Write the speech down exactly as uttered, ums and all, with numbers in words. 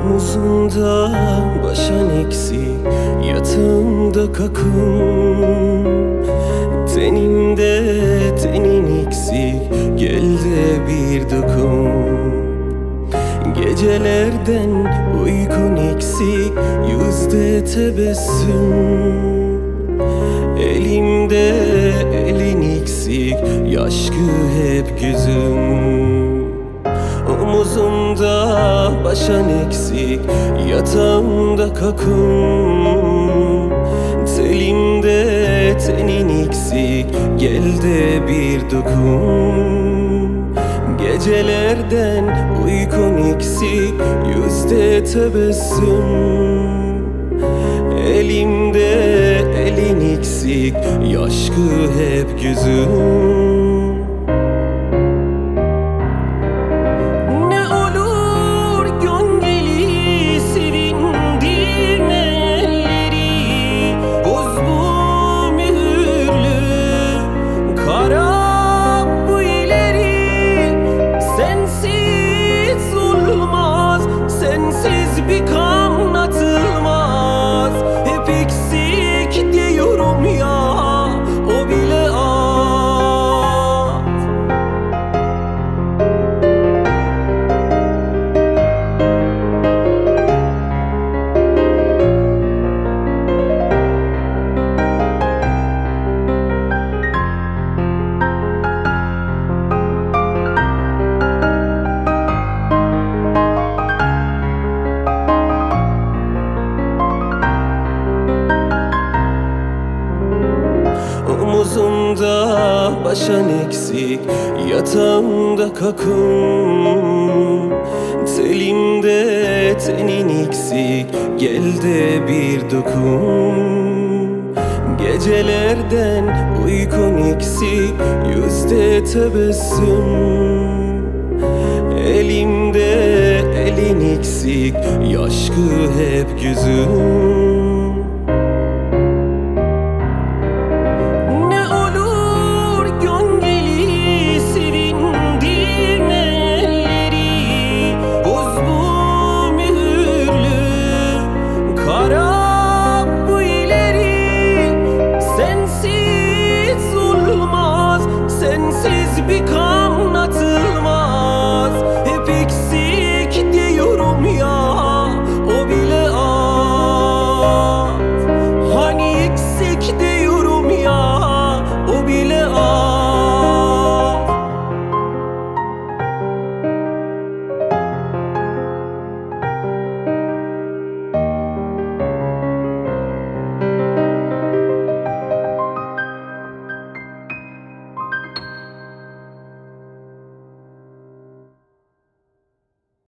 Omuzunda başan eksik, yatağımda kakım. Teninde tenin eksik, gel de bir dokum. Gecelerden uykun eksik, yüzde tebessüm. Elimde elin eksik, yaşkı hep gözüm. Omuzumda başan eksik, yatağımda kakım. Telimde tenin eksik, gel de bir dokun. Gecelerden uykun eksik, yüzde tebessüm. Elimde elin eksik, yaşkı hep gözüm. Bir kan atılmaz, hep eksik diyorum ya, o bile az. Omuzumda başan eksik, yatağımda kakım. Telimde tenin eksik, gel de bir dokun. Gecelerden uykun eksik, yüzde tebessüm. Elimde elin eksik, yaşkı hep gözüm.